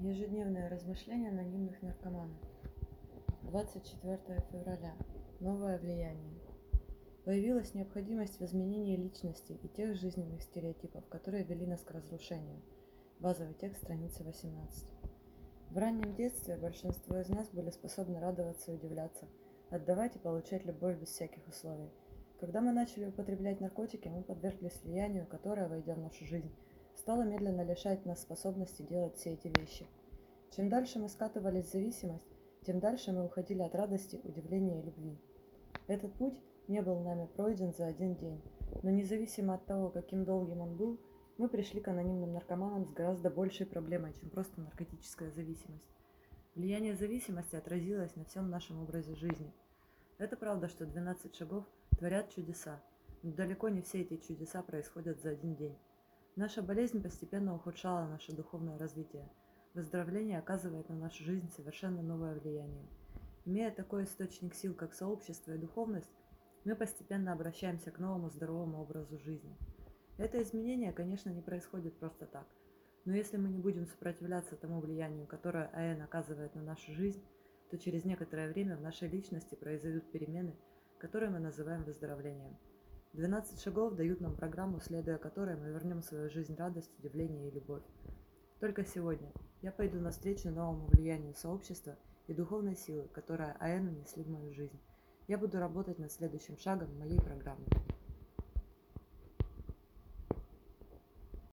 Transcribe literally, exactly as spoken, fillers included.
Ежедневное размышление анонимных наркоманов. двадцать четвёртое февраля. Новое влияние. Появилась необходимость в изменении личности и тех жизненных стереотипов, которые вели нас к разрушению. Базовый текст, страница восемнадцать. В раннем детстве большинство из нас были способны радоваться и удивляться, отдавать и получать любовь без всяких условий. Когда мы начали употреблять наркотики, мы подверглись влиянию, которое, войдя в нашу жизнь, стало медленно лишать нас способности делать все эти вещи. Чем дальше мы скатывались в зависимость, тем дальше мы уходили от радости, удивления и любви. Этот путь не был нами пройден за один день, но независимо от того, каким долгим он был, мы пришли к анонимным наркоманам с гораздо большей проблемой, чем просто наркотическая зависимость. Влияние зависимости отразилось на всем нашем образе жизни. Это правда, что двенадцать шагов творят чудеса, но далеко не все эти чудеса происходят за один день. Наша болезнь постепенно ухудшала наше духовное развитие. Выздоровление оказывает на нашу жизнь совершенно новое влияние. Имея такой источник сил, как сообщество и духовность, мы постепенно обращаемся к новому здоровому образу жизни. Это изменение, конечно, не происходит просто так, но если мы не будем сопротивляться тому влиянию, которое АЭН оказывает на нашу жизнь, то через некоторое время в нашей личности произойдут перемены, которые мы называем выздоровлением. двенадцать шагов дают нам программу, следуя которой мы вернем в свою жизнь радость, удивление и любовь. Только сегодня я пойду навстречу новому влиянию сообщества и духовной силы, которая АЭН внесли в мою жизнь. Я буду работать над следующим шагом моей программы.